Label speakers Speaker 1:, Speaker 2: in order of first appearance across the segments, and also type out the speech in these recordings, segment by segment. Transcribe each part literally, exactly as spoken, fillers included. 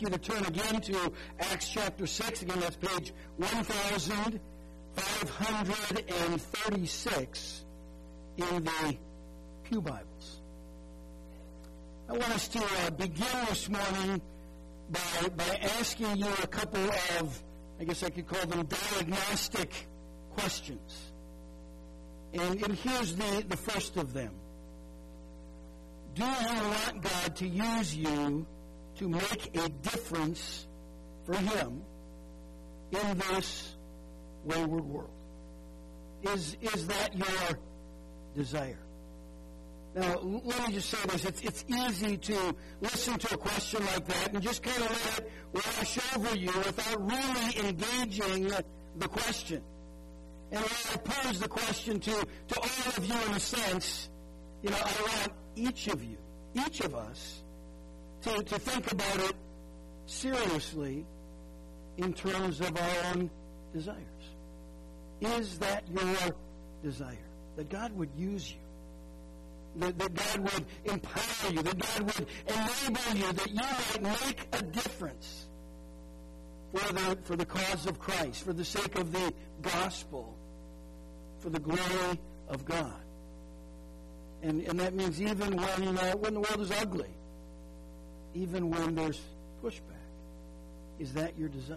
Speaker 1: you to turn again to Acts chapter six. Again, that's page one thousand five hundred thirty-six in the Pew Bibles. I want us to uh, begin this morning by, by asking you a couple of, I guess I could call them diagnostic questions. And, and here's the, the first of them. Do you want God to use you to make a difference for Him in this wayward world? Is, is that your desire? Now, let me just say this. It's, it's easy to listen to a question like that and just kind of let it wash over you without really engaging the question. And when I pose the question to, to all of you in a sense, you know, I want each of you, each of us, to, to think about it seriously in terms of our own desires. Is that your desire? That God would use you? That, that God would empower you? That God would enable you? That you might make a difference for the, for the cause of Christ, for the sake of the gospel, for the glory of God? And, and that means even when, uh, when the world is ugly, even when there's pushback. Is that your desire?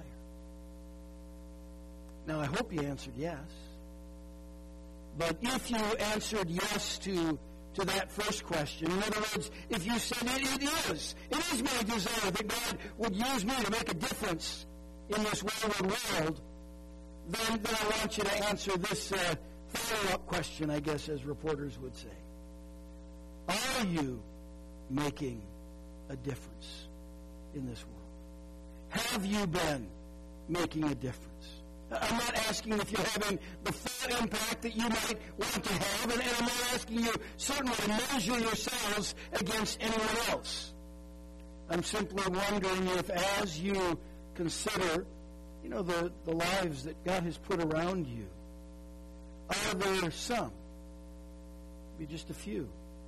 Speaker 1: Now, I hope you answered yes. But if you answered yes to, to that first question, in other words, if you said, it, it is, it is my desire that God would use me to make a difference in this wayward world, then, then I want you to answer this uh, follow-up question, I guess, as reporters would say. Are you making a difference in this world? Have you been making a difference? I'm not asking if you're having the full impact that you might want to have, and, and I'm not asking you certainly to measure yourselves against anyone else. I'm simply wondering if as you consider, you know, the, the lives that God has put around you, are there some, maybe just a few,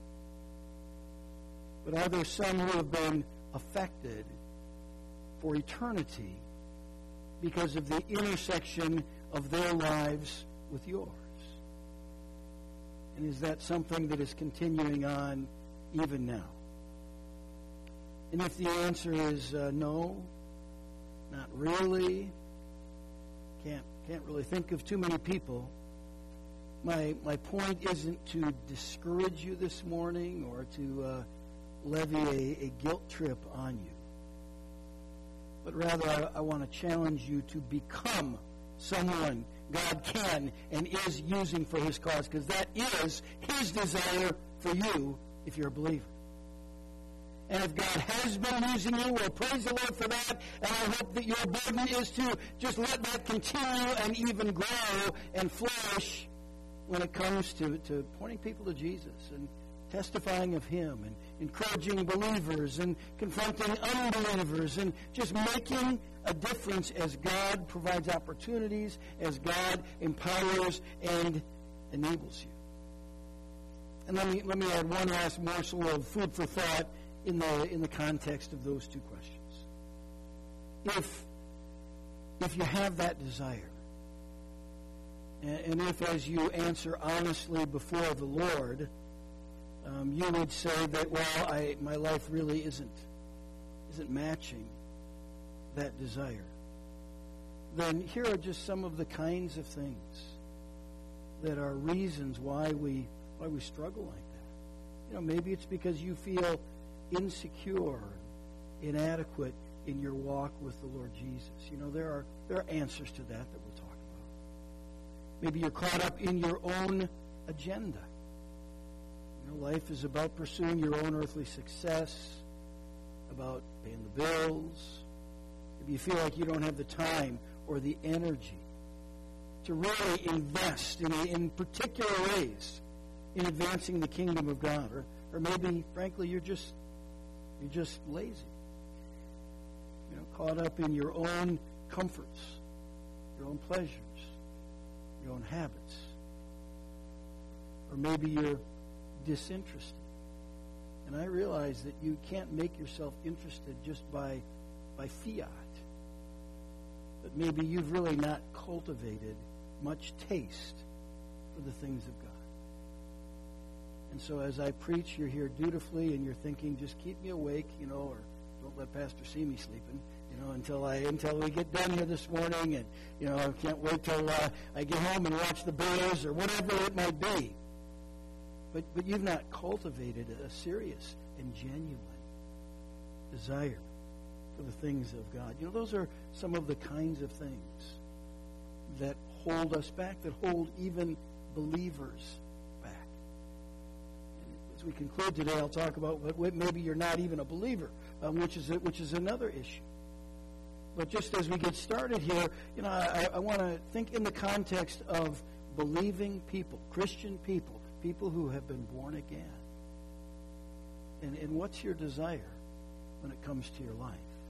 Speaker 1: but are there some who have been affected for eternity because of the intersection of their lives with yours? And is that something that is continuing on even now? And if the answer is uh, no, not really, can't can't really think of too many people, my my point isn't to discourage you this morning or to uh, levy a, a guilt trip on you. But rather, I, I want to challenge you to become someone God can and is using for His cause, because that is His desire for you if you're a believer. And if God has been using you, well, praise the Lord for that. And I hope that your burden is to just let that continue and even grow and flourish when it comes to, to pointing people to Jesus and testifying of Him and encouraging believers and confronting unbelievers and just making a difference as God provides opportunities, as God empowers and enables you. And let me let me add one last morsel of food for thought in the in the context of those two questions. If if you have that desire, and, and if as you answer honestly before the Lord, Um, you would say that, well, I, my life really isn't isn't matching that desire, then here are just some of the kinds of things that are reasons why we why we struggle like that. You know, maybe it's because you feel insecure, inadequate in your walk with the Lord Jesus. You know, there are there are answers to that that we'll talk about. Maybe you're caught up in your own agenda. Life is about pursuing your own earthly success, about paying the bills. Maybe you feel like you don't have the time or the energy to really invest in, a, in particular ways in advancing the kingdom of God. Or, or maybe, frankly, you're just you're just lazy. You know, caught up in your own comforts, your own pleasures, your own habits. Or maybe you're disinterested. And I realize that you can't make yourself interested just by by fiat. But maybe you've really not cultivated much taste for the things of God. And so as I preach, you're here dutifully, and you're thinking, just keep me awake, you know, or don't let Pastor see me sleeping, you know, until I until we get done here this morning, and, you know, I can't wait till uh, I get home and watch the Bears or whatever it might be. But but you've not cultivated a serious and genuine desire for the things of God. You know, those are some of the kinds of things that hold us back, that hold even believers back. And as we conclude today, I'll talk about what maybe you're not even a believer, um, which is which is another issue. But just as we get started here, you know, I, I want to think in the context of believing people, Christian people, people who have been born again. And, and what's your desire when it comes to your life?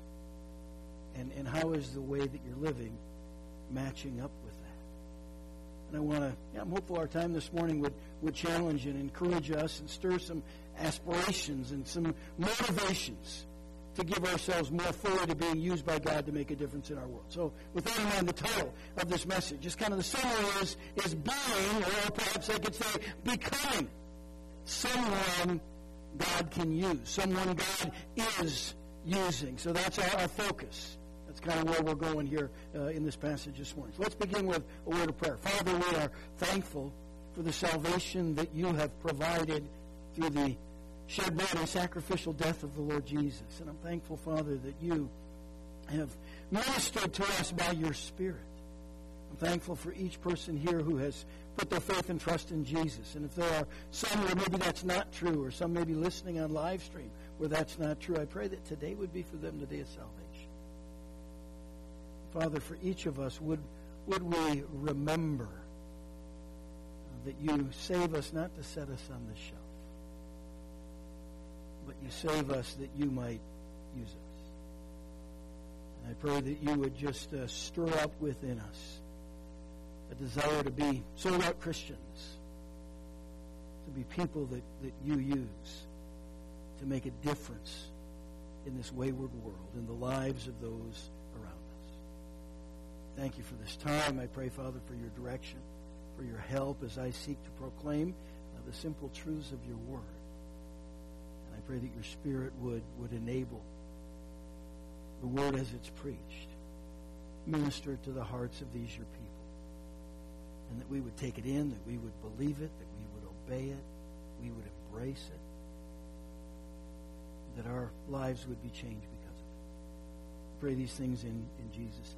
Speaker 1: And, and how is the way that you're living matching up with that? And I want to, yeah, I'm hopeful our time this morning would, would challenge and encourage us and stir some aspirations and some motivations to give ourselves more fully to being used by God to make a difference in our world. So with that in mind, the title of this message, just kind of the summary is, is being, or perhaps I could say becoming, someone God can use, someone God is using. So that's our, our focus. That's kind of where we're going here uh, in this passage this morning. So let's begin with a word of prayer. Father, we are thankful for the salvation that you have provided through the shed blood and sacrificial death of the Lord Jesus. And I'm thankful, Father, that you have ministered to us by your Spirit. I'm thankful for each person here who has put their faith and trust in Jesus. And if there are some where maybe that's not true, or some maybe listening on live stream where that's not true, I pray that today would be for them the day of salvation. Father, for each of us, would, would we remember that you save us not to set us on the shelf, but you save us that you might use us. And I pray that you would just uh, stir up within us a desire to be sold-out Christians, to be people that, that you use to make a difference in this wayward world, in the lives of those around us. Thank you for this time. I pray, Father, for your direction, for your help as I seek to proclaim uh, the simple truths of your word. I pray that your Spirit would, would enable the word as it's preached, minister to the hearts of these your people, and that we would take it in, that we would believe it, that we would obey it, we would embrace it, that our lives would be changed because of it. I pray these things in, in Jesus'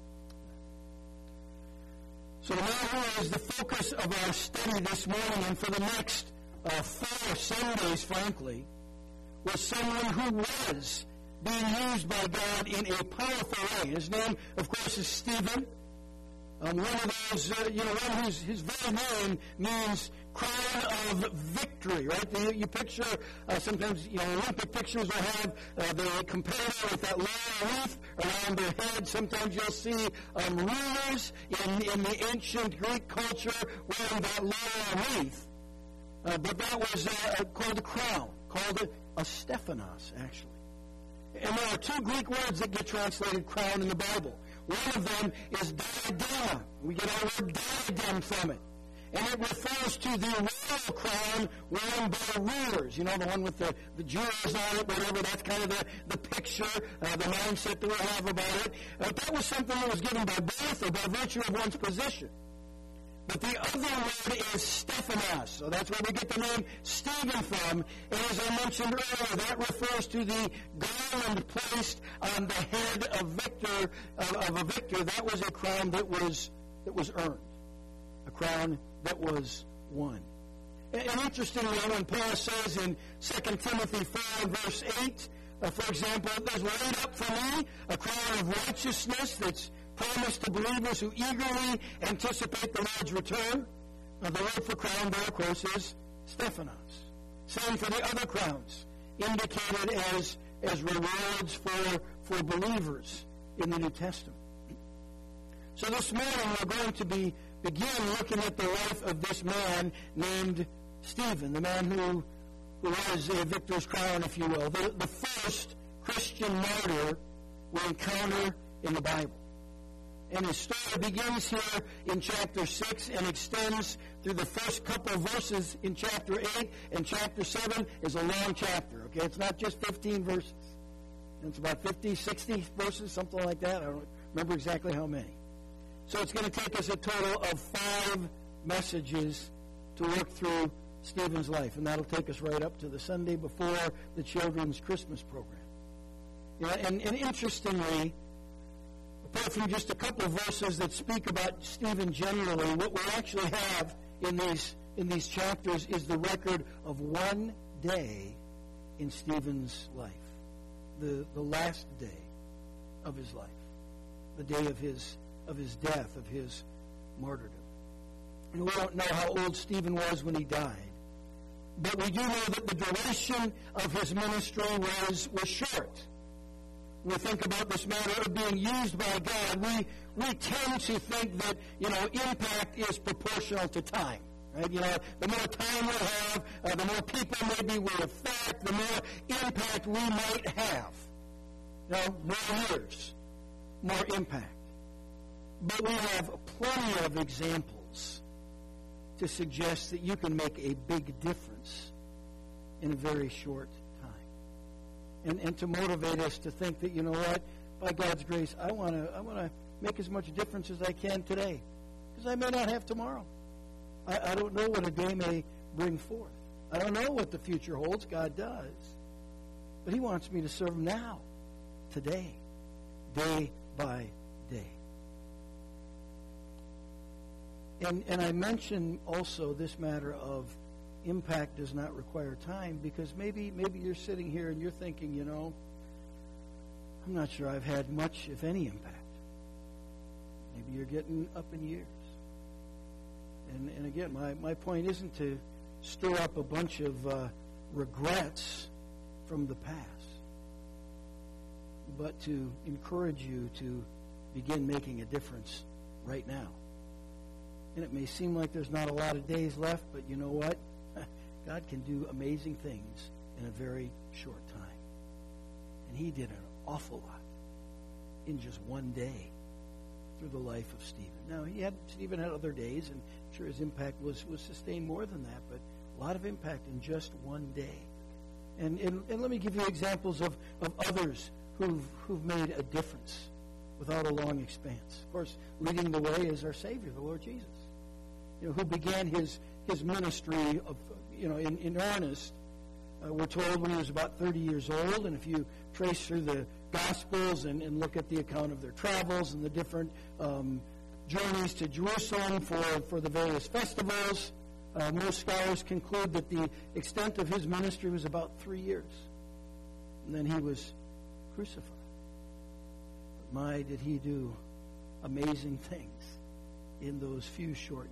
Speaker 1: name. So now is the focus of our study this morning, and for the next uh, four Sundays, frankly, was someone who was being used by God in a powerful way. His name, of course, is Stephen. Um, one of those, uh, you know, one whose his very name means crown of victory, right? The, you picture, uh, sometimes, you know, Olympic pictures will have, uh, they compare it with that laurel wreath around their head. Sometimes you'll see um, rulers in, in the ancient Greek culture wearing that laurel wreath. Uh, but that was uh, called a crown, called a, a Stephanos, actually. And there are two Greek words that get translated crown in the Bible. One of them is diadema. We get our word diadem from it. And it refers to the royal crown worn by rulers. You know, the one with the, the jewels on it, whatever. That's kind of the, the picture, uh, the mindset that we have about it. Uh, that was something that was given by birth or by virtue of one's position. But the other word is Stephanos. So that's where we get the name Stephen from. And as I mentioned earlier, that refers to the garland placed on the head of victor of, of a victor. That was a crown that was that was earned, a crown that was won. And, and interestingly, when Paul says in Second Timothy four, verse eight, uh, for example, there's laid up for me a crown of righteousness that's promised to believers who eagerly anticipate the Lord's return. Now, the word for crown there, of course, is Stephanos. Same for the other crowns, indicated as, as rewards for, for believers in the New Testament. So this morning we're going to be begin looking at the life of this man named Stephen, the man who, who was a victor's crown, if you will, the, the first Christian martyr we encounter in the Bible. And his story begins here in chapter six and extends through the first couple of verses in chapter eight. And chapter seven is a long chapter, okay? It's not just fifteen verses. It's about fifty, sixty verses, something like that. I don't remember exactly how many. So it's going to take us a total of five messages to work through Stephen's life. And that'll take us right up to the Sunday before the children's Christmas program. You know, and, and interestingly, apart from just a couple of verses that speak about Stephen generally, what we actually have in these in these chapters is the record of one day in Stephen's life, the the last day of his life, the day of his of his death, of his martyrdom. And we don't know how old Stephen was when he died, but we do know that the duration of his ministry was was short. We think about this matter of being used by God, we we tend to think that, you know, impact is proportional to time. Right? You know, the more time we have, uh, the more people maybe we affect, the more impact we might have. You know, more years, more impact. But we have plenty of examples to suggest that you can make a big difference in a very short time. And, and to motivate us to think that, you know what, by God's grace, I want to I want to make as much difference as I can today, because I may not have tomorrow. I, I don't know what a day may bring forth. I don't know what the future holds. God does. But he wants me to serve him now, today, day by day. And, and I mention also this matter of impact does not require time, because maybe maybe you're sitting here and you're thinking, you know, I'm not sure I've had much, if any, impact. Maybe you're getting up in years. And, and again, my, my point isn't to stir up a bunch of uh, regrets from the past, but to encourage you to begin making a difference right now. And it may seem like there's not a lot of days left, but you know what? God can do amazing things in a very short time. And he did an awful lot in just one day through the life of Stephen. Now, he had Stephen had other days, and I'm sure his impact was, was sustained more than that, but a lot of impact in just one day. And, and, and let me give you examples of, of others who've, who've made a difference without a long expanse. Of course, leading the way is our Savior, the Lord Jesus, you know, who began his, his ministry of, you know, in, in earnest. Uh, we're told when he was about thirty years old, and if you trace through the Gospels and, and look at the account of their travels and the different um, journeys to Jerusalem for, for the various festivals, uh, most scholars conclude that the extent of his ministry was about three years. And then he was crucified. But my, did he do amazing things in those few short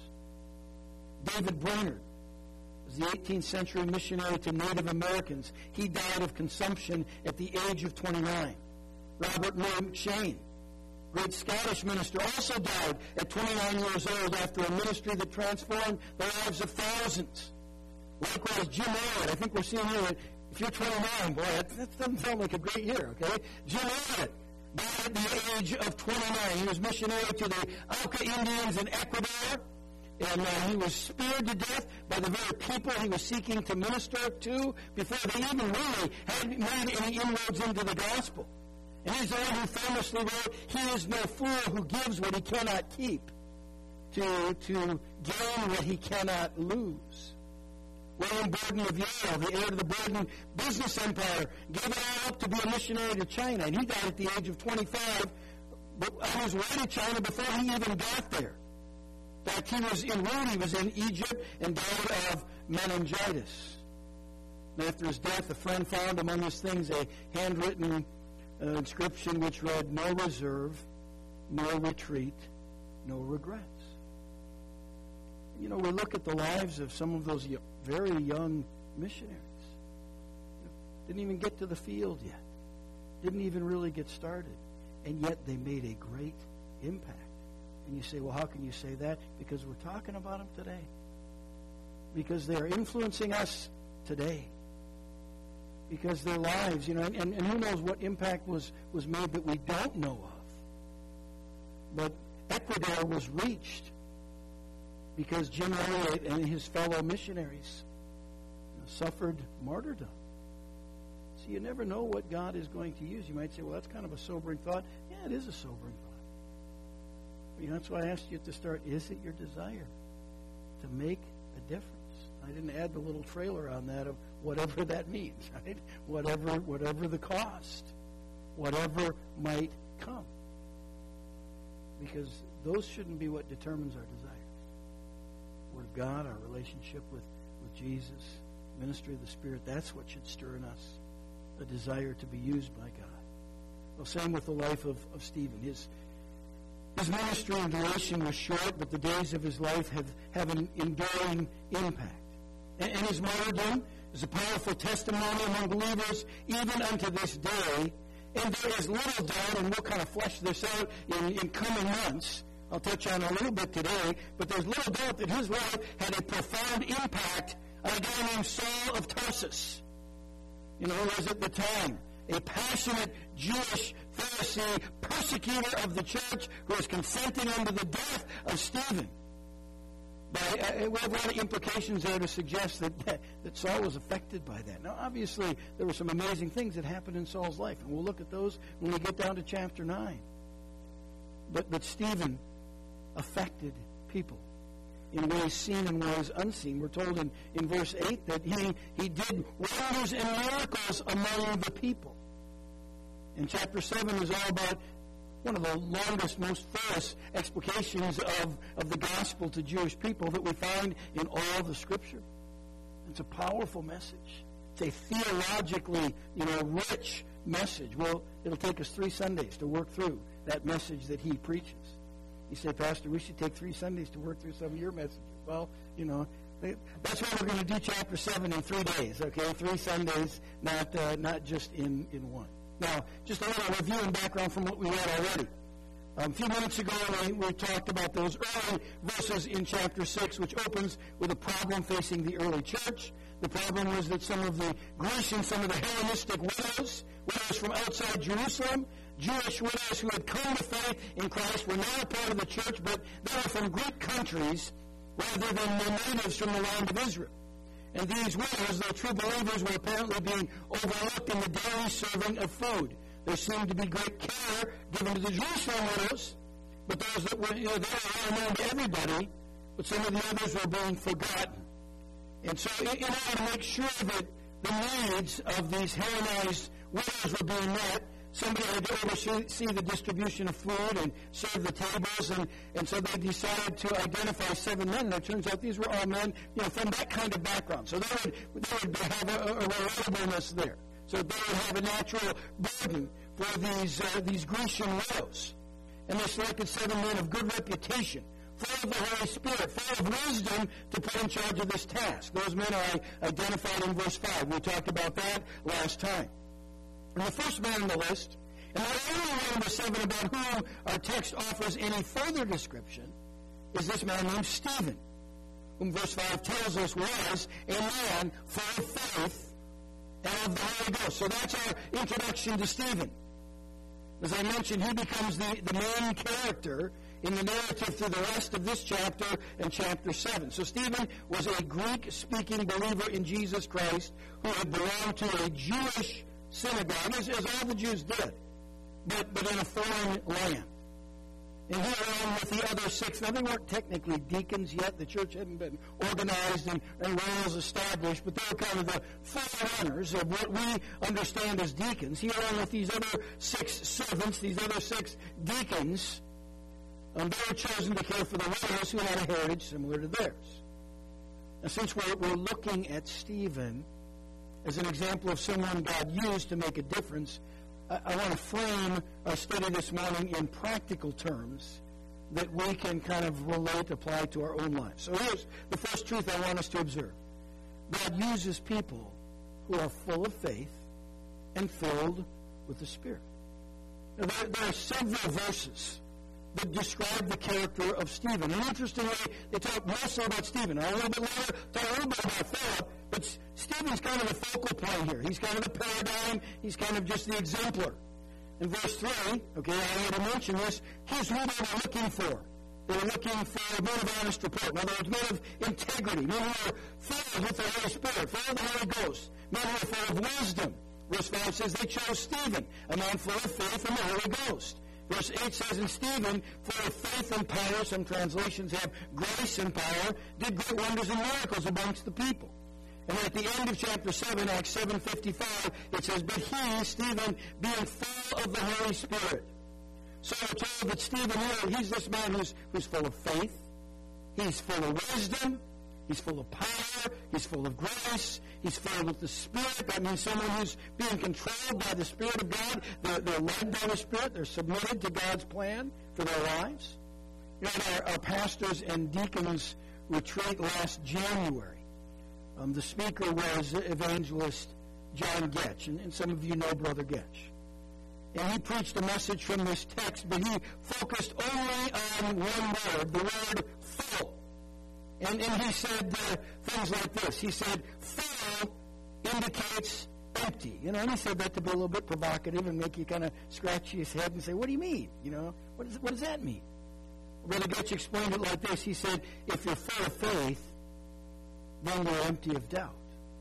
Speaker 1: years. David Brainerd was the eighteenth century missionary to Native Americans. He died of consumption at the age of twenty-nine. Robert Murray McShane, great Scottish minister, also died at twenty-nine years old after a ministry that transformed the lives of thousands. Likewise, Jim Elliot, I think we're seeing here that if you're twenty-nine, boy, that, that doesn't sound like a great year, okay? Jim Elliot died at the age of twenty-nine. He was missionary to the Auca Indians in Ecuador. And uh, he was speared to death by the very people he was seeking to minister to before they even really had made any inroads into the gospel. And he's the one who famously wrote, "He is no fool who gives what he cannot keep to, to gain what he cannot lose." William Borden of Yale, the heir to the Borden business empire, gave it all up to be a missionary to China. And he died at the age of twenty-five, but on his way to China before he even got there. In fact, he was en route, he was in Egypt and died of meningitis. And after his death, a friend found among his things a handwritten uh, inscription which read, "No reserve, no retreat, no regrets." You know, we look at the lives of some of those very young missionaries. Didn't even get to the field yet. Didn't even really get started. And yet they made a great impact. And you say, well, how can you say that? Because we're talking about them today. Because they are influencing us today. because their lives, you know, and, and who knows what impact was, was made that we don't know of. But Ecuador was reached because Jim Elliot and his fellow missionaries, you know, suffered martyrdom. So you never know what God is going to use. You might say, well, that's kind of a sobering thought. Yeah, it is a sobering thought. But, you know, that's why I asked you at the start, is it your desire to make a difference? I didn't add the little trailer on that of whatever that means, right? Whatever, whatever the cost, whatever might come. Because those shouldn't be what determines our desires. Word of God, our relationship with, with Jesus, ministry of the Spirit, that's what should stir in us a desire to be used by God. Well, same with the life of, of Stephen. His, his ministry and duration was short, but the days of his life have, have an enduring impact. And, and his martyrdom is a powerful testimony among believers even unto this day. And there is little doubt, and we'll kind of flesh this out in, in coming months. I'll touch on it a little bit today, but there's little doubt that his life had a profound impact on a guy named Saul of Tarsus. You know, who was at the time a passionate Jewish Pharisee, persecutor of the church, who was consenting unto the death of Stephen. But uh, we have a lot of implications there to suggest that, that that Saul was affected by that. Now, obviously, there were some amazing things that happened in Saul's life, and we'll look at those when we get down to chapter nine. But, but Stephen affected people in ways seen and ways unseen. We're told in, in verse eight that he, he did wonders and miracles among the people. And chapter seven is all about one of the longest, most fullest explications of, of the gospel to Jewish people that we find in all the Scripture. It's a powerful message. It's a theologically, you know, rich message. Well, it'll take us three Sundays to work through that message that he preaches. You say, Pastor, we should take three Sundays to work through some of your messages. Well, you know, that's why we're going to do chapter seven in three days, okay? Three Sundays, not uh, not just in, in one. Now, just a little review and background from what we read already. Um, a few minutes ago, we, we talked about those early verses in chapter six, which opens with a problem facing the early church. The problem was that some of the Grecian, some of the Hellenistic widows, widows from outside Jerusalem, Jewish widows who had come to faith in Christ, were not a part of the church, but they were from Greek countries rather than the natives from the land of Israel. And these widows, though true believers, were apparently being overlooked in the daily serving of food. There seemed to be great care given to the Jerusalem widows, but those that were, you know, they were well known to everybody, but some of the others were being forgotten. And so in, in order to make sure that the needs of these Hellenized widows were being met, somebody had to oversee the distribution of food and serve the tables, and, and so they decided to identify seven men. And it turns out these were all men, you know, from that kind of background. So they would, they would have a, a relatabiliness there. So they would have a natural burden for these uh, these Grecian widows. And they selected seven men of good reputation, full of the Holy Spirit, full of wisdom to put in charge of this task. Those men are identified in verse five. We talked about that last time. And the first man on the list, and the only one, number seven, about whom our text offers any further description, is this man named Stephen, whom verse five tells us was a man full of faith and of the Holy Ghost. So that's our introduction to Stephen. As I mentioned, he becomes the, the main character in the narrative through the rest of this chapter and chapter seven. So Stephen was a Greek-speaking believer in Jesus Christ who had belonged to a Jewish synagogue, as, as all the Jews did, but, but in a foreign land. And he, along with the other six, now they weren't technically deacons yet. The church hadn't been organized and, and roles established, but they were kind of the forerunners of what we understand as deacons. He, along with these other six servants, these other six deacons, um, they were chosen to care for the widows who had a heritage similar to theirs. Now, since we're, we're looking at Stephen as an example of someone God used to make a difference, I, I want to frame our study this morning in practical terms that we can kind of relate, apply to our own lives. So here's the first truth I want us to observe. God uses people who are full of faith and filled with the Spirit. Now, there, there are several verses that describe the character of Stephen. And interestingly, they talk mostly about Stephen. A little bit later, talk a little bit about Philip, but Stephen's kind of the focal point here. He's kind of the paradigm. He's kind of just the exemplar. In verse three, okay, I already mentioned this, here's who they were looking for. They were looking for men of honest report. In other words, men of integrity, men who were filled with the Holy Spirit, full of the Holy Ghost, men who were full of wisdom. Verse five says they chose Stephen, a man full of faith and the Holy Ghost. Verse eight says, and Stephen, full of faith and power, some translations have grace and power, did great wonders and miracles amongst the people. And at the end of chapter seven, Acts seven fifty-five, it says, but he, Stephen, being full of the Holy Spirit. So we're told that Stephen here, he's this man who's, who's full of faith, he's full of wisdom, he's full of power, he's full of grace, he's filled with the Spirit. That means someone who's being controlled by the Spirit of God. They're, they're led by the Spirit. They're submitted to God's plan for their lives. You know, in our, our pastors and deacons retreat last January, um, the speaker was evangelist John Getch, and, and some of you know Brother Getch. And he preached a message from this text, but he focused only on one word, the word full. And, and he said uh, things like this. He said, full indicates empty. You know, and he said that to be a little bit provocative and make you kind of scratch his head and say, what do you mean? You know, what, is, what does that mean? Brother Getch explained it like this. He said, if you're full of faith, then you're empty of doubt.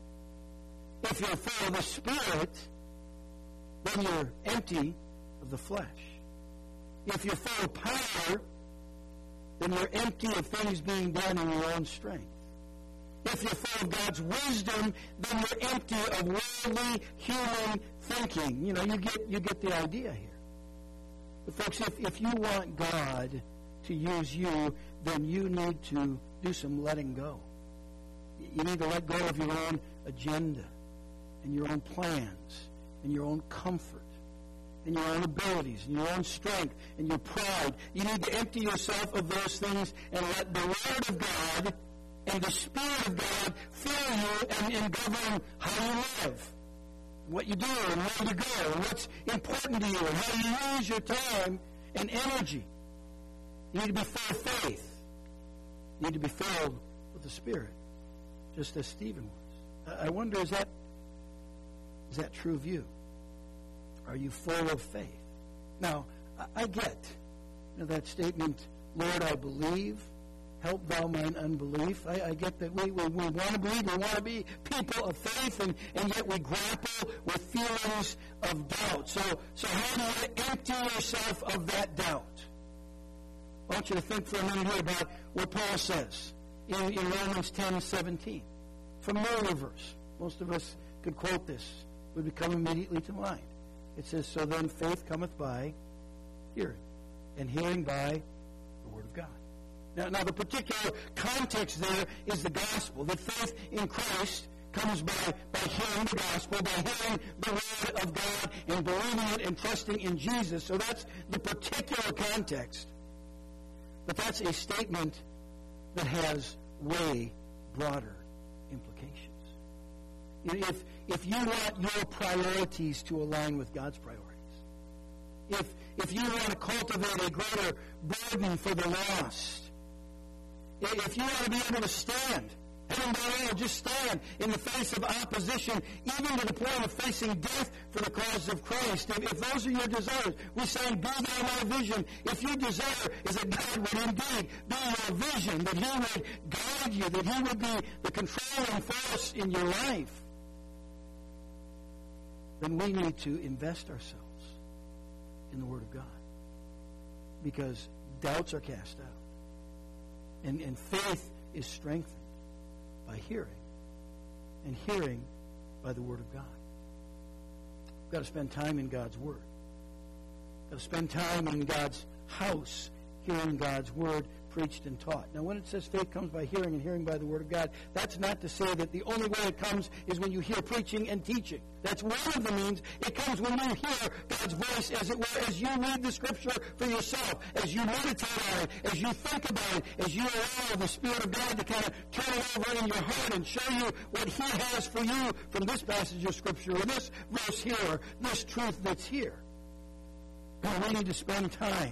Speaker 1: If you're full of the Spirit, then you're empty of the flesh. If you're full of power, then you're empty of things being done in your own strength. If you're full of God's wisdom, then you're empty of worldly human thinking. You know, you get you get the idea here. But folks, if, if you want God to use you, then you need to do some letting go. You need to let go of your own agenda and your own plans and your own comfort and your own abilities and your own strength and your pride. You need to empty yourself of those things and let the Word of God and the Spirit of God fill you and, and govern how you live, what you do and where you go, and what's important to you, and how you use your time and energy. You need to be full of faith. You need to be filled with the Spirit, just as Stephen was. I wonder, is that is that true of you? Are you full of faith? Now, I get you know, that statement, Lord, I believe, help thou mine unbelief. I, I get that we, we, we want to believe, we want to be people of faith, and, and yet we grapple with feelings of doubt. So, so how do you empty yourself of that doubt? I want you to think for a minute here about what Paul says in, in Romans ten seventeen. Familiar verse. Most of us could quote this. It would come immediately to mind. It says, so then faith cometh by hearing, and hearing by the Word of God. Now, now the particular context there is the gospel, that faith in Christ comes by, by hearing the gospel, by hearing the Word of God, and believing it and trusting in Jesus. So that's the particular context. But that's a statement that has way broader implications. If, if you want your priorities to align with God's priorities, if, if you want to cultivate a greater burden for the lost, if you want to be able to stand, heaven by all, just stand in the face of opposition, even to the point of facing death for the cause of Christ. If, if those are your desires, we say, be thou my vision. If your desire is that God would indeed be your vision, that He would guide you, that He would be the controlling force in your life, then we need to invest ourselves in the Word of God. Because doubts are cast out. And, and faith is strengthened by hearing, and hearing by the Word of God. We've got to spend time in God's Word. We've got to spend time in God's house, hearing God's Word preached and taught. Now, when it says faith comes by hearing and hearing by the Word of God, that's not to say that the only way it comes is when you hear preaching and teaching. That's one of the means. It comes when you hear God's voice, as it were, as you read the Scripture for yourself, as you meditate on it, as you think about it, as you allow the Spirit of God to kind of turn it over in your heart and show you what He has for you from this passage of Scripture, or this verse here, or this truth that's here. But we need to spend time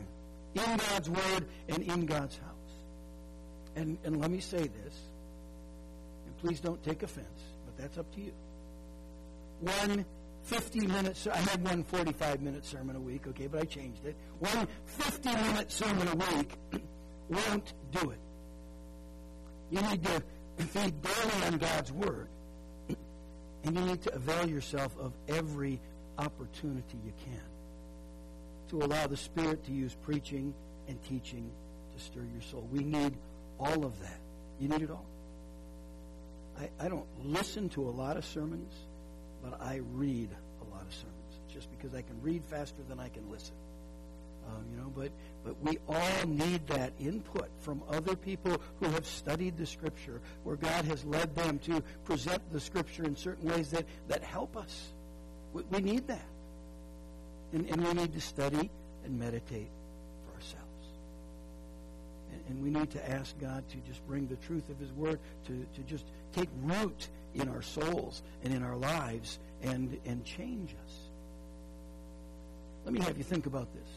Speaker 1: in God's Word and in God's house. And, and let me say this, and please don't take offense, but that's up to you. One fifty-minute, I had one forty-five-minute sermon a week, okay, but I changed it. One fifty-minute sermon a week won't do it. You need to feed daily on God's Word, and you need to avail yourself of every opportunity you can to allow the Spirit to use preaching and teaching to stir your soul. We need all of that. You need it all. I, I don't listen to a lot of sermons, but I read a lot of sermons. It's just because I can read faster than I can listen. Um, you know, but but we all need that input from other people who have studied the Scripture, where God has led them to present the Scripture in certain ways that, that help us. We, we need that. And, and we need to study and meditate for ourselves. And, and we need to ask God to just bring the truth of His Word to, to just take root in our souls and in our lives and, and change us. Let me have you think about this.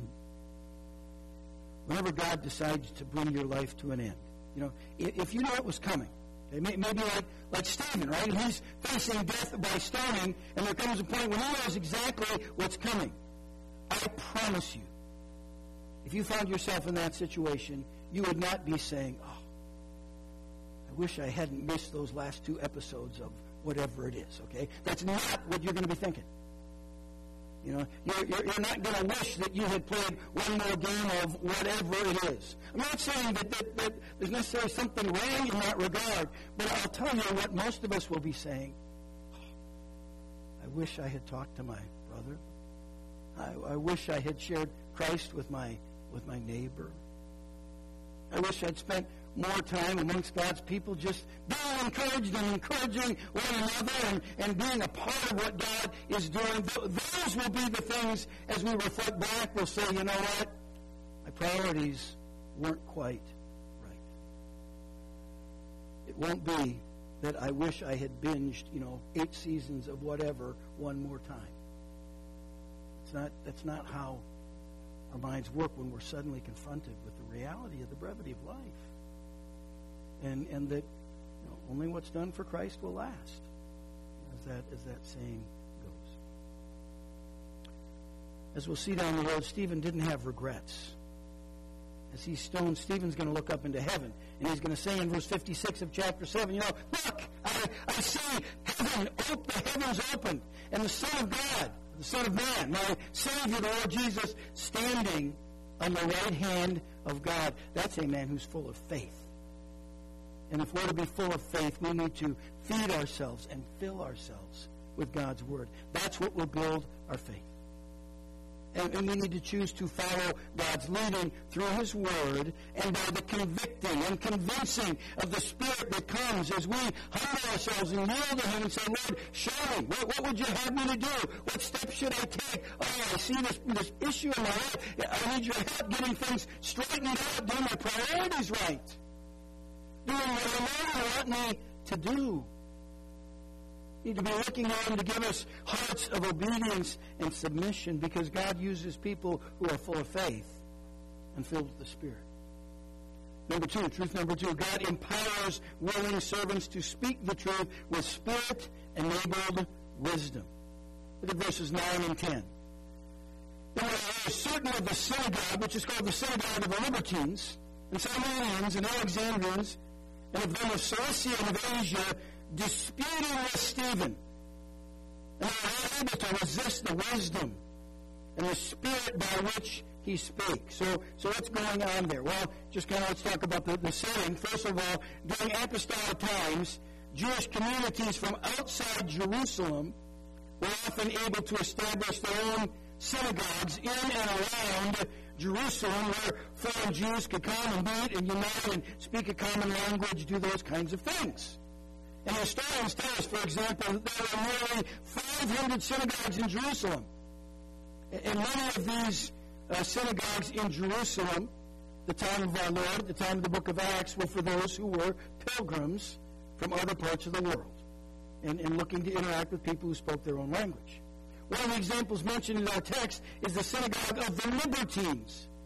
Speaker 1: Whenever God decides to bring your life to an end, you know, if you know it was coming, okay, maybe like, like Stephen, right? And he's facing death by stoning, and there comes a point when he knows exactly what's coming. I promise you, if you found yourself in that situation, you would not be saying, oh, I wish I hadn't missed those last two episodes of whatever it is, okay? That's not what you're going to be thinking. You know, you're, you're, you're not going to wish that you had played one more game of whatever it is. I'm not saying that, that, that there's necessarily something wrong in that regard, but I'll tell you what most of us will be saying. Oh, I wish I had talked to my brother. I, I wish I had shared Christ with my with my neighbor. I wish I'd spent more time amongst God's people, just being encouraged and encouraging one another and, and being a part of what God is doing. Those will be the things, as we reflect back, we'll say, you know what? My priorities weren't quite right. It won't be that I wish I had binged, you know, eight seasons of whatever one more time. It's not, that's not how our minds work when we're suddenly confronted with the reality of the brevity of life. And and that, you know, only what's done for Christ will last, as that as that saying goes. As we'll see down the road, Stephen didn't have regrets. As he's stoned, Stephen's going to look up into heaven, and he's going to say in verse fifty-six of chapter seven, you know, look, I, I see heaven, op- the heavens opened, and the Son of God, the Son of Man, my Savior, the Lord Jesus, standing on the right hand of God. That's a man who's full of faith. And if we're to be full of faith, we need to feed ourselves and fill ourselves with God's Word. That's what will build our faith. And, and we need to choose to follow God's leading through His Word and by the convicting and convincing of the Spirit that comes as we humble ourselves and kneel to Him and say, Lord, show me. What, what would you have me to do? What steps should I take? Oh, I see this, this issue in my life. I need your help getting things straightened out, doing my priorities right. Doing what you want me to do. We need to be looking at Him to give us hearts of obedience and submission, because God uses people who are full of faith and filled with the Spirit. Number two, truth number two, God empowers willing servants to speak the truth with Spirit-enabled wisdom. Look at verses nine and ten. There were certain of the synagogue, which is called the synagogue of the Libertines, and Simonians and Alexandrians, and of them of Cilicia and of Asia, disputing with Stephen. And they were able to resist the wisdom and the spirit by which he spake. So, so what's going on there? Well, just kind of let's talk about the, the setting. First of all, during apostolic times, Jewish communities from outside Jerusalem were often able to establish their own synagogues in and around Jerusalem, where foreign Jews could come and meet and unite and speak a common language, do those kinds of things. And historians tell us, for example, that there were nearly five hundred synagogues in Jerusalem. And many of these uh, synagogues in Jerusalem, the time of our Lord, the time of the book of Acts, were for those who were pilgrims from other parts of the world and, and looking to interact with people who spoke their own language. One of the examples mentioned in our text is the synagogue of the Libertines.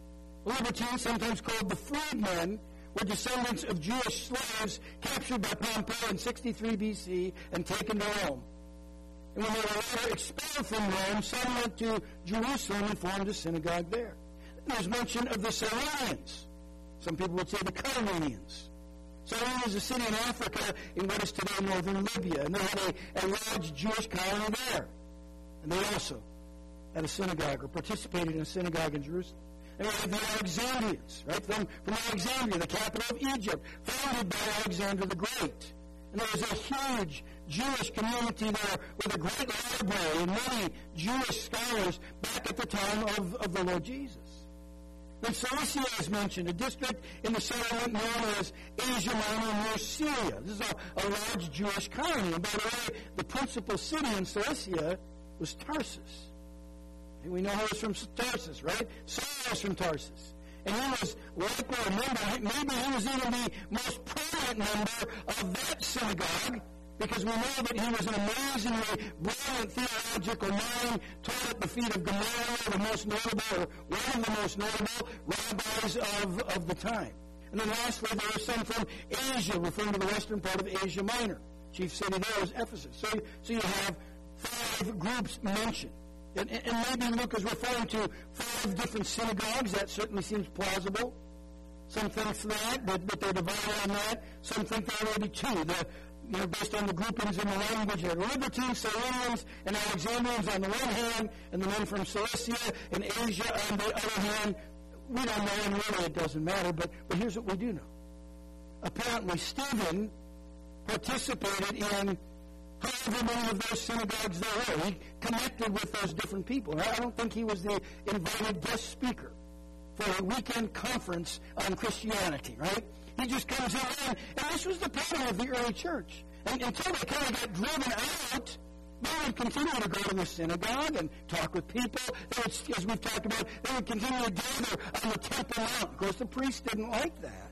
Speaker 1: Libertines, sometimes called the freedmen, were descendants of Jewish slaves captured by Pompey in sixty-three B C and taken to Rome. And when they were later expelled from Rome, some went to Jerusalem and formed a synagogue there. There's mention of the Cyrenians. Some people would say the Cyrenians. Cyrene is a city in Africa in what is today northern Libya, and they had a, a large Jewish colony there. And they also had a synagogue or participated in a synagogue in Jerusalem. And we have the Alexandrians, right, from, from Alexandria, the capital of Egypt, founded by Alexander the Great. And there was a huge Jewish community there with a great library and many Jewish scholars back at the time of, of the Lord Jesus. Then Cilicia is mentioned, a district in the settlement known as Asia Minor near Syria. This is a, a large Jewish colony. And by the way, the principal city in Cilicia was Tarsus. And we know he was from Tarsus, right? Saul was from Tarsus. And he was likely a member, maybe he was even the most prominent member of that synagogue, because we know that he was an amazingly brilliant theological mind, taught at the feet of Gamaliel, the most notable, or one of the most notable rabbis of, of the time. And then lastly, there were some from Asia, referring to the western part of Asia Minor. Chief city there was Ephesus. So, so you have five groups mentioned. And, and maybe Luke is referring to five different synagogues. That certainly seems plausible. Some think that, that, that they're divided on that. Some think there are maybe two. The, you know, based on the groupings in the language, there are Libertines, Cyrenians, and Alexandrians on the one hand, and the men from Cilicia and Asia on the other hand. We don't know, and really it doesn't matter, but, but here's what we do know. Apparently, Stephen participated in however many of those synagogues there were. He connected with those different people. I don't think he was the invited guest speaker for a weekend conference on Christianity, right? He just comes in, and, and this was the pattern of the early church. And until they kind of got driven out, they would continue to go to the synagogue and talk with people. They would, as we've talked about, they would continue to gather on the Temple Mount. Of course, the priests didn't like that.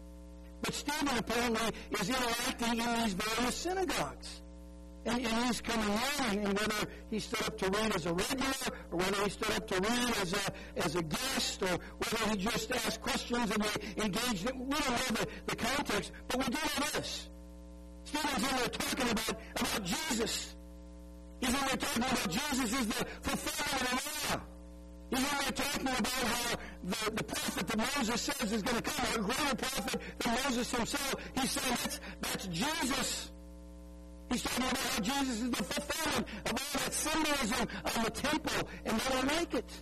Speaker 1: But Stephen apparently is interacting in these various synagogues. And, and he's coming in, and whether he stood up to read as a regular, or whether he stood up to read as a as a guest, or whether he just asked questions and they engaged in, we don't know the, the context, but we do know this. Stephen's in there talking about, about Jesus. He's in there talking about Jesus is the fulfillment of the law. He's in there talking about how the, the prophet that Moses says is going to come, a greater prophet than Moses himself. He's saying that's, that's Jesus. He's talking about how Jesus is the fulfillment of all that symbolism on the temple, and they don't like it.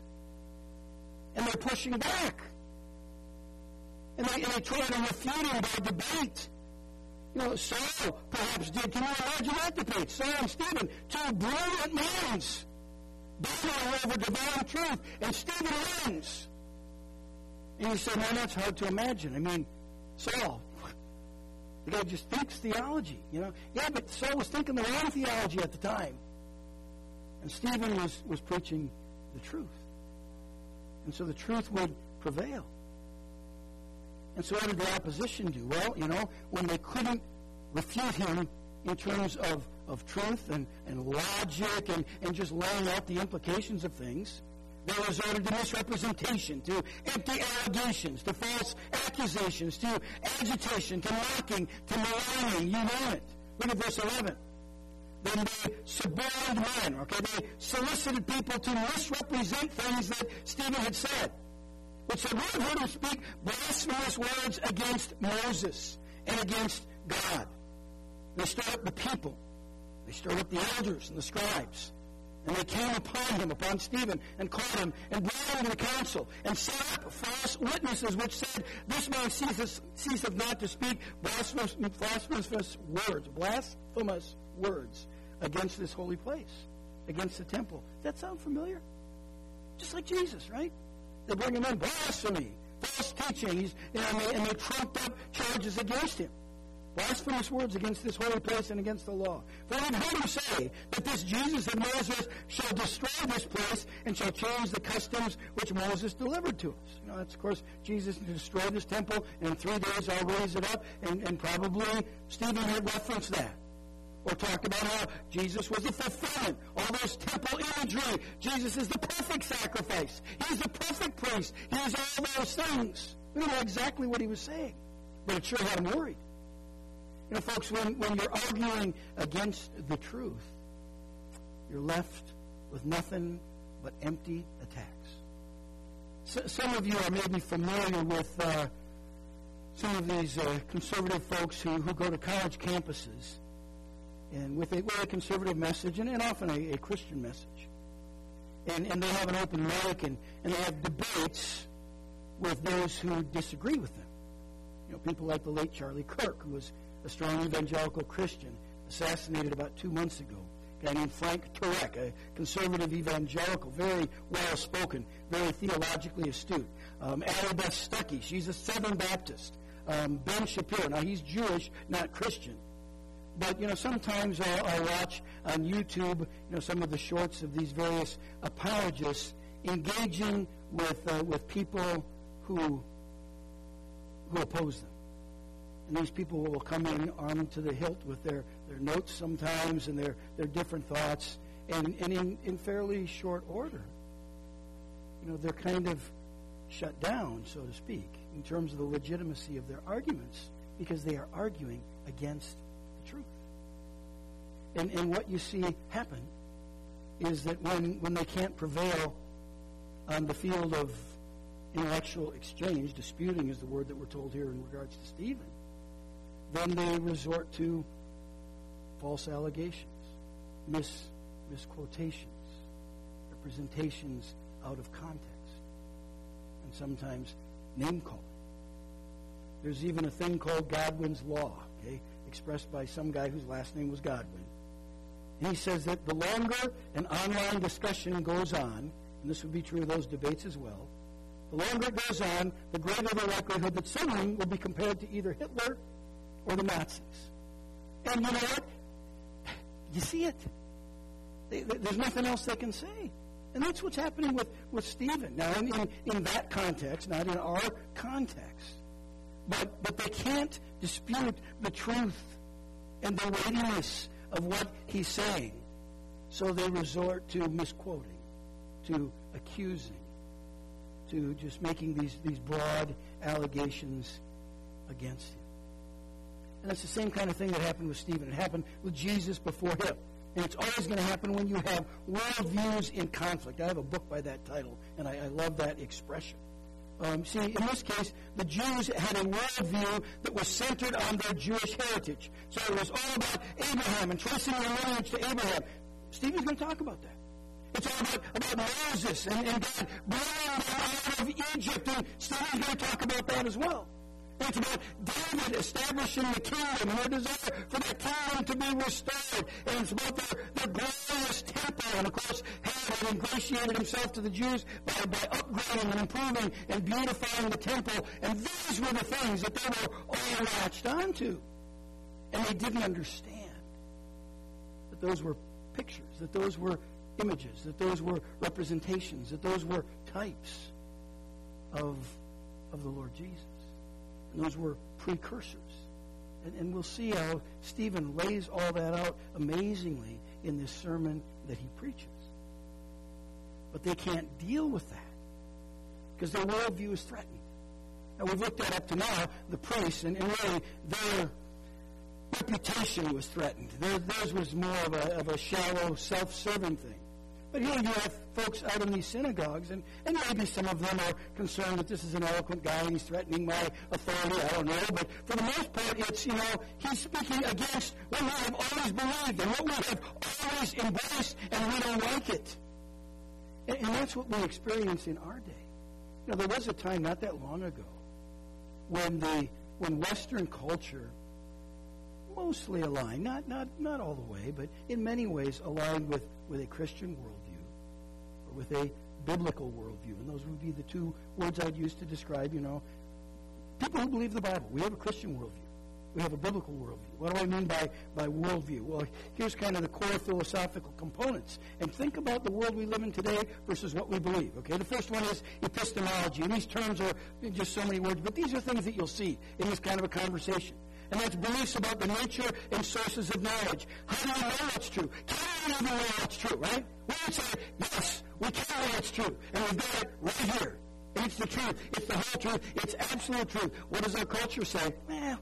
Speaker 1: And they're pushing back. And they, and they try to refute him by debate. You know, Saul perhaps did. Can you imagine that debate? Saul and Stephen, two brilliant minds, battling over divine truth, and Stephen wins. And you say, man, that's hard to imagine. I mean, Saul, the guy just thinks theology, you know. Yeah, but Saul was thinking the wrong theology at the time. And Stephen was, was preaching the truth. And so the truth would prevail. And so what did the opposition do? Well, you know, when they couldn't refute him in terms of, of truth and, and logic and, and just laying out the implications of things, they resorted to misrepresentation, to empty allegations, to false accusations, to agitation, to mocking, to maligning, you name it. Look at verse eleven. Then they suborned men, okay? They solicited people to misrepresent things that Stephen had said. Which said, we have heard him speak blasphemous words against Moses and against God. They stirred up the people. They stirred up the elders and the scribes. And they came upon him, upon Stephen, and caught him, and brought him to the council, and set up false witnesses, which said, this man ceaseth, ceaseth not to speak blasphemous, blasphemous words, blasphemous words against this holy place, against the temple. Does that sound familiar? Just like Jesus, right? They bring him in, blasphemy, false teaching, He's, you know, and, they, and they trumped up charges against him. Blasphemous words against this holy place and against the law. For we have heard him say that this Jesus of Nazareth shall destroy this place and shall change the customs which Moses delivered to us. You know, that's, of course, Jesus destroyed this temple, and in three days I'll raise it up, and, and probably Stephen had referenced that. or talked about how Jesus was the fulfillment. All those temple imagery. Jesus is the perfect sacrifice. He's the perfect priest. He's all those things. We don't know exactly what he was saying, but it sure had him worried. You know, folks, when, when you're arguing against the truth, you're left with nothing but empty attacks. So, some of you are maybe familiar with uh, some of these uh, conservative folks who, who go to college campuses and with a, with a conservative message and, and often a, a Christian message. And, and they have an open mic and, and they have debates with those who disagree with them. You know, people like the late Charlie Kirk, who was a strong evangelical Christian, assassinated about two months ago. A guy named Frank Turek, a conservative evangelical, very well-spoken, very theologically astute. Um, Allie Beth Stuckey, she's a Southern Baptist. Um, Ben Shapiro, now he's Jewish, not Christian. But, you know, sometimes I'll, I'll watch on YouTube, you know, some of the shorts of these various apologists engaging with uh, with people who who oppose them. And these people will come in armed to the hilt with their, their notes sometimes and their, their different thoughts. And, and in, in fairly short order, you know, they're kind of shut down, so to speak, in terms of the legitimacy of their arguments because they are arguing against the truth. And, and what you see happen is that when, when they can't prevail on the field of intellectual exchange, disputing is the word that we're told here in regards to Stephen, then they resort to false allegations, mis, misquotations, representations out of context, and sometimes name-calling. There's even a thing called Godwin's Law, okay, expressed by some guy whose last name was Godwin. And he says that the longer an online discussion goes on, and this would be true of those debates as well, the longer it goes on, the greater the likelihood that someone will be compared to either Hitler or the Nazis. And you know what? You see it. They, they, there's nothing else they can say. And that's what's happening with, with Stephen. Now, in, in, in that context, not in our context. But, but they can't dispute the truth and the weightiness of what he's saying. So they resort to misquoting, to accusing, to just making these, these broad allegations against him. And that's the same kind of thing that happened with Stephen. It happened with Jesus before him. And it's always going to happen when you have worldviews in conflict. I have a book by that title, and I, I love that expression. Um, see, in this case, the Jews had a worldview that was centered on their Jewish heritage. So it was all about Abraham and tracing their lineage to Abraham. Stephen's going to talk about that. It's all about, about Moses and, and God bringing them out of Egypt. And Stephen's going to talk about that as well. It's about David establishing the kingdom and their desire for that kingdom to be restored. And it's about their, their glorious temple. And, of course, Herod had ingratiated himself to the Jews by, by upgrading and improving and beautifying the temple. And these were the things that they were all latched onto. And they didn't understand that those were pictures, that those were images, that those were representations, that those were types of, of the Lord Jesus. And those were precursors. And, and we'll see how Stephen lays all that out amazingly in this sermon that he preaches. But they can't deal with that because their worldview is threatened. Now, we've looked at up to now the priests, and, and really their reputation was threatened. Their, theirs was more of a, of a shallow, self-serving thing. But here you have folks out in these synagogues, and, and maybe some of them are concerned that this is an eloquent guy and he's threatening my authority. I don't know. But for the most part, it's, you know, he's speaking against what we have always believed and what we have always embraced, and we don't like it. And, and that's what we experience in our day. You know, there was a time not that long ago when the when Western culture mostly aligned, not not not all the way, but in many ways aligned with, with a Christian worldview or with a biblical worldview. And those would be the two words I'd use to describe, you know, people who believe the Bible. We have a Christian worldview. We have a biblical worldview. What do I mean by, by worldview? Well, here's kind of the core philosophical components. And think about the world we live in today versus what we believe. Okay, the first one is epistemology. And these terms are just so many words, but these are things that you'll see in this kind of a conversation. And that's beliefs about the nature and sources of knowledge. How do you know what's true? Can you even know what's true, right? We would say, yes, we can know what's true. And we've got it right here. And it's the truth. It's the whole truth. It's absolute truth. What does our culture say? Well,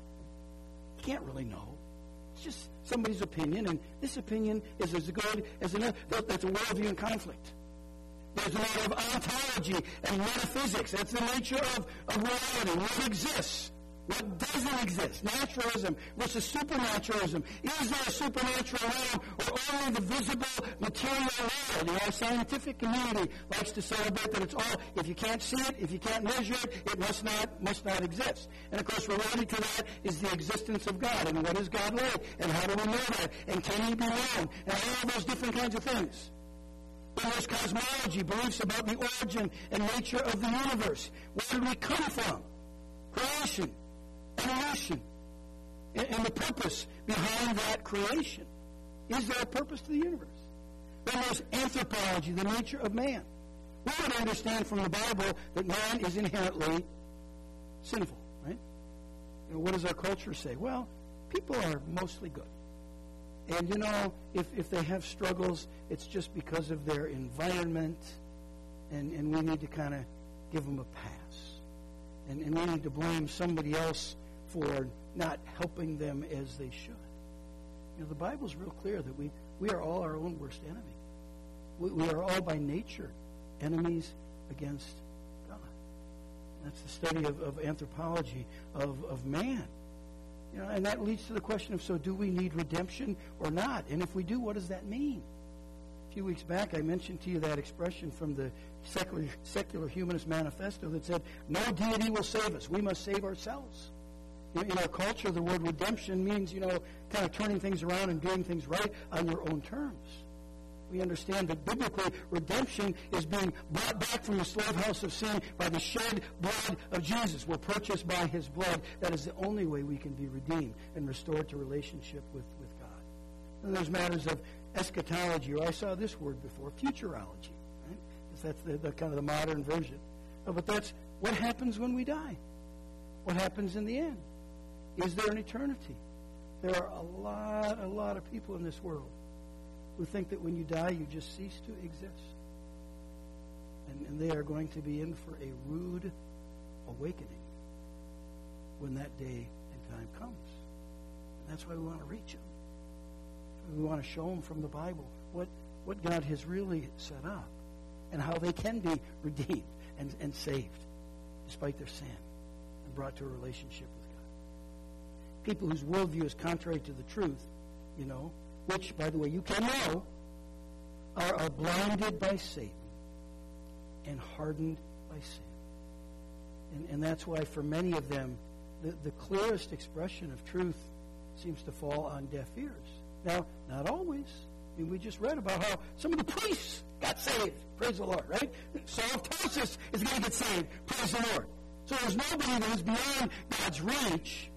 Speaker 1: you can't really know. It's just somebody's opinion, and this opinion is as good as another. That's a worldview in conflict. There's a lot of ontology and metaphysics. That's the nature of, of reality. What exists? What doesn't exist? Naturalism versus supernaturalism. Is there a supernatural realm or only the visible material world? You know, our scientific community likes to celebrate that it's all, if you can't see it, if you can't measure it, it must not must not exist. And of course, related to that is the existence of God. And what is God like? And how do we know that? And can he be known? And all of those different kinds of things. Then there's cosmology, beliefs about the origin and nature of the universe. Where did we come from? Creation. Evolution, and, and the purpose behind that creation. Is there a purpose to the universe? Then there's anthropology, the nature of man. We would understand from the Bible that man is inherently sinful, right? You know, what does our culture say? Well, people are mostly good. And, you know, if, if they have struggles, it's just because of their environment, and, and we need to kind of give them a pass. And, and we need to blame somebody else for not helping them as they should. You know, the Bible's real clear that we, we are all our own worst enemy. We, we are all by nature enemies against God. That's the study of, of anthropology of, of man. You know, and that leads to the question of, so do we need redemption or not? And if we do, what does that mean? A few weeks back, I mentioned to you that expression from the secular, secular Humanist Manifesto that said, no deity will save us. We must save ourselves. You know, in our culture, the word redemption means, you know, kind of turning things around and doing things right on your own terms. We understand that biblically, redemption is being brought back from the slave house of sin by the shed blood of Jesus. We're purchased by his blood. That is the only way we can be redeemed and restored to relationship with, with God. And there's matters of eschatology, or I saw this word before, futurology. Right? That's the, the kind of the modern version. Oh, but that's what happens when we die. What happens in the end? Is there an eternity? There are a lot, a lot of people in this world who think that when you die, you just cease to exist. And, and they are going to be in for a rude awakening when that day and time comes. And that's why we want to reach them. We want to show them from the Bible what, what God has really set up and how they can be redeemed and, and saved despite their sin and brought to a relationship with God. People whose worldview is contrary to the truth, you know, which, by the way, you can know, are, are blinded by Satan and hardened by sin. And, and that's why for many of them, the, the clearest expression of truth seems to fall on deaf ears. Now, not always. I mean, we just read about how some of the priests got saved. Praise the Lord, right? Saul of Tarsus is going to get saved. Praise the Lord. So there's nobody that is beyond God's reach.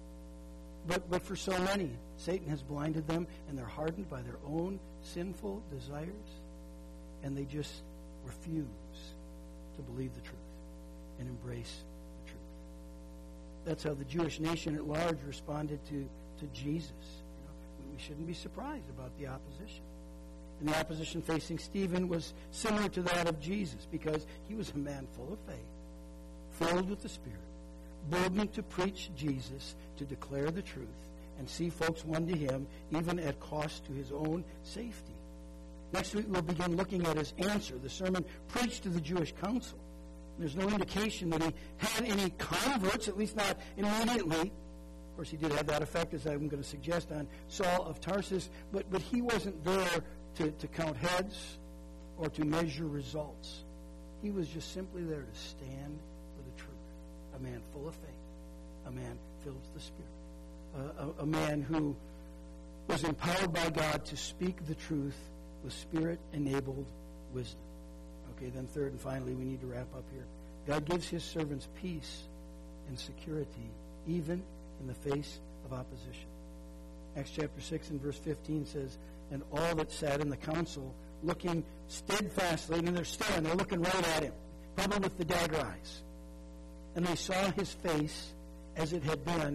Speaker 1: But, but for so many, Satan has blinded them, and they're hardened by their own sinful desires, and they just refuse to believe the truth and embrace the truth. That's how the Jewish nation at large responded to, to Jesus. You know, we shouldn't be surprised about the opposition. And the opposition facing Stephen was similar to that of Jesus, because he was a man full of faith, filled with the Spirit, boldly to preach Jesus, to declare the truth, and see folks won to him, even at cost to his own safety. Next week, we'll begin looking at his answer, the sermon preached to the Jewish council. There's no indication that he had any converts, at least not immediately. Of course, he did have that effect, as I'm going to suggest, on Saul of Tarsus, but, but he wasn't there to, to count heads or to measure results. He was just simply there to stand for the truth. A man full of faith, a man filled with the Spirit, uh, a, a man who was empowered by God to speak the truth with Spirit-enabled wisdom. Okay, then third and finally, we need to wrap up here. God gives his servants peace and security, even in the face of opposition. Acts chapter six and verse fifteen says, and all that sat in the council, looking steadfastly, and they're staring, they're looking right at him, probably with the dagger eyes. And they saw his face as it had been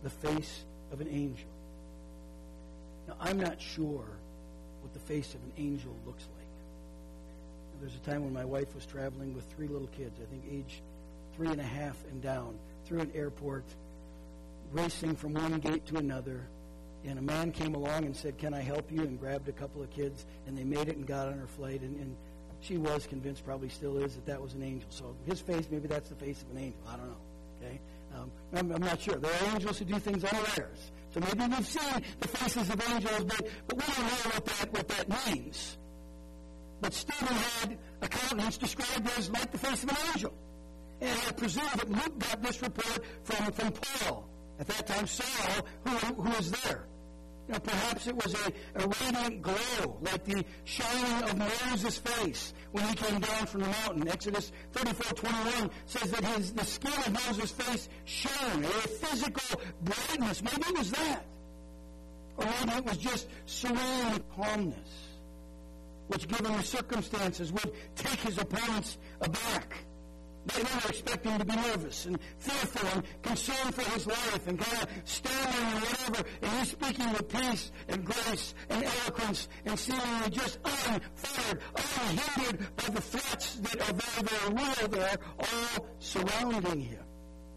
Speaker 1: the face of an angel. Now, I'm not sure what the face of an angel looks like. Now, there's a time when my wife was traveling with three little kids, I think age three and a half and down, through an airport, racing from one gate to another. And a man came along and said, "Can I help you?" and grabbed a couple of kids, and they made it and got on her flight. And, and she was convinced, probably still is, that that was an angel. So his face, maybe that's the face of an angel. I don't know. Okay, um, I'm, I'm not sure. There are angels who do things unawares. So maybe we've seen the faces of angels, but, but we don't know what that what that means. But Stephen had a countenance described as like the face of an angel. And I presume that Luke got this report from, from Paul. At that time, Saul, who, who was there. You know, perhaps it was a, a radiant glow, like the shining of Moses' face when he came down from the mountain. Exodus thirty-four twenty-one says that his the skin of Moses' face shone, a physical brightness. Maybe it was that. Or maybe it was just serene calmness, which, given the circumstances, would take his opponents aback. They were expecting to be nervous and fearful and concerned for his life and kind of stammering and whatever. And he's speaking with peace and grace and eloquence and seemingly just unfettered, unhindered by the threats that are very, very real there, all surrounding him.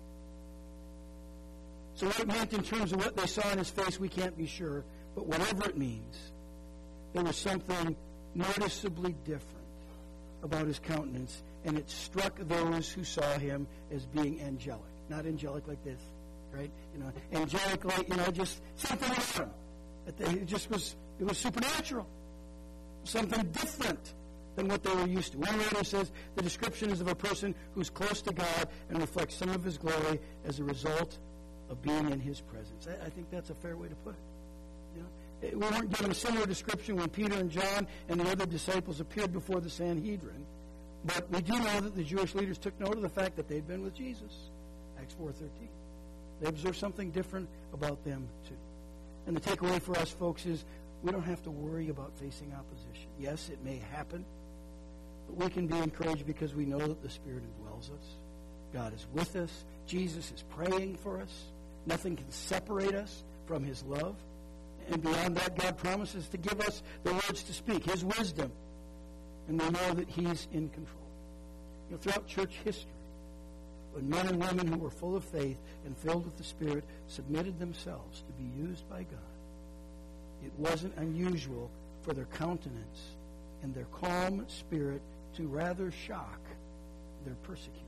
Speaker 1: So what it meant in terms of what they saw in his face, we can't be sure. But whatever it means, there was something noticeably different about his countenance, and it struck those who saw him as being angelic. Not angelic like this, right? You know, angelic like, you know, just something about him. It just was, it was supernatural. Something different than what they were used to. One writer says the description is of a person who's close to God and reflects some of his glory as a result of being in his presence. I, I think that's a fair way to put it. You know? We weren't given a similar description when Peter and John and the other disciples appeared before the Sanhedrin. But we do know that the Jewish leaders took note of the fact that they'd been with Jesus. Acts four thirteen. They observed something different about them, too. And the takeaway for us, folks, is we don't have to worry about facing opposition. Yes, it may happen, but we can be encouraged because we know that the Spirit indwells us. God is with us. Jesus is praying for us. Nothing can separate us from His love. And beyond that, God promises to give us the words to speak, His wisdom. And we know that He's in control. You know, throughout church history, when men and women who were full of faith and filled with the Spirit submitted themselves to be used by God, it wasn't unusual for their countenance and their calm spirit to rather shock their persecutors.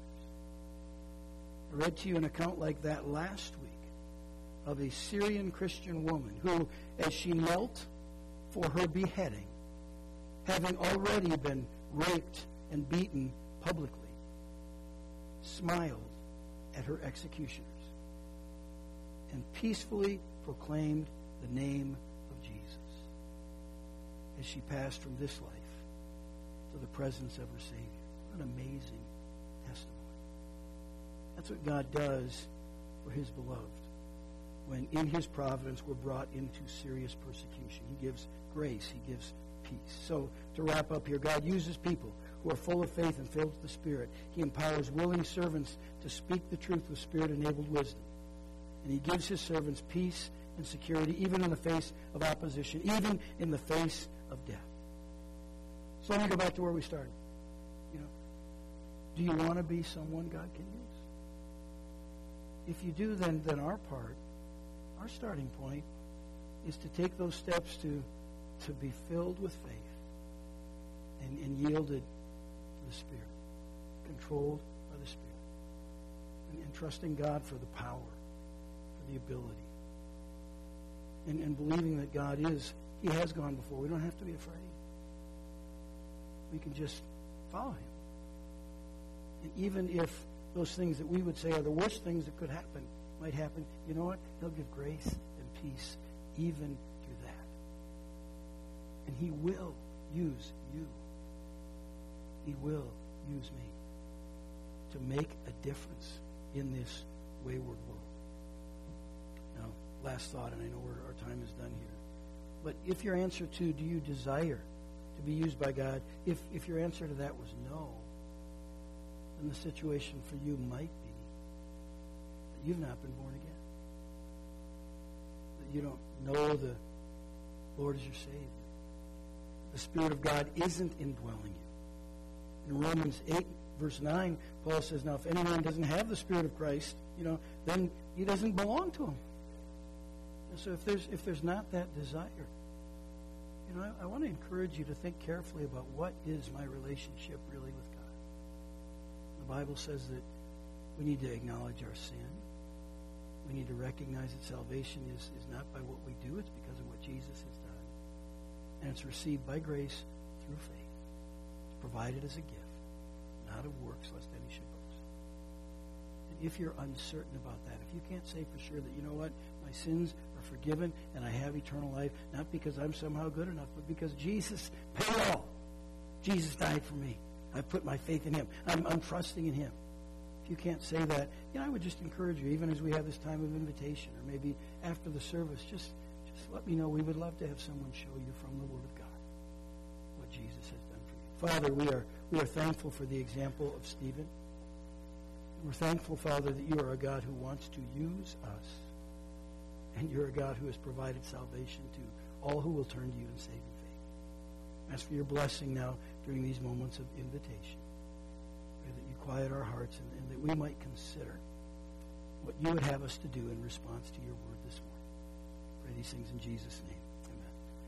Speaker 1: I read to you an account like that last week of a Syrian Christian woman who, as she knelt for her beheading, having already been raped and beaten publicly, smiled at her executioners and peacefully proclaimed the name of Jesus as she passed from this life to the presence of her Savior. What an amazing testimony. That's what God does for His beloved when in His providence we're brought into serious persecution. He gives grace. He gives peace. So, to wrap up here, God uses people who are full of faith and filled with the Spirit. He empowers willing servants to speak the truth with Spirit-enabled wisdom. And He gives His servants peace and security, even in the face of opposition, even in the face of death. So let me go back to where we started. You know, do you want to be someone God can use? If you do, then, then our part, our starting point, is to take those steps to, to be filled with faith and, and yielded to the Spirit, controlled by the Spirit, and, and trusting God for the power, for the ability, and, and believing that God is, He has gone before. We don't have to be afraid. We can just follow Him. And even if those things that we would say are the worst things that could happen might happen, you know what? He'll give grace and peace even through that. And He will use you. He will use me to make a difference in this wayward world. Now, last thought, and I know we're, our time is done here. But if your answer to, do you desire to be used by God, if, if your answer to that was no, then the situation for you might be that you've not been born again. you don't know the Lord as your Savior. The Spirit of God isn't indwelling you. In Romans eight, verse nine, Paul says, now if anyone doesn't have the Spirit of Christ, you know, then he doesn't belong to him. And so if there's if there's not that desire, you know, I, I want to encourage you to think carefully about what is my relationship really with God. The Bible says that we need to acknowledge our sin. We need to recognize that salvation is, is not by what we do, it's because of what Jesus has done. And it's received by grace through faith. It's provided as a gift, not of works, lest any should boast. And if you're uncertain about that, if you can't say for sure that, you know what, my sins are forgiven and I have eternal life, not because I'm somehow good enough, but because Jesus paid all. Jesus died for me. I put my faith in him. I'm, I'm trusting in him. If you can't say that, you know, I would just encourage you, even as we have this time of invitation, or maybe after the service, just, just let me know. We would love to have someone show you from the Word of God what Jesus has done for you. Father, we are we are thankful for the example of Stephen. We're thankful, Father, that you are a God who wants to use us. And you're a God who has provided salvation to all who will turn to you in saving faith. Ask for your blessing now during these moments of invitation. Pray that you quiet our hearts and, and that we might consider what you would have us to do in response to your word this morning. Pray these things in Jesus' name.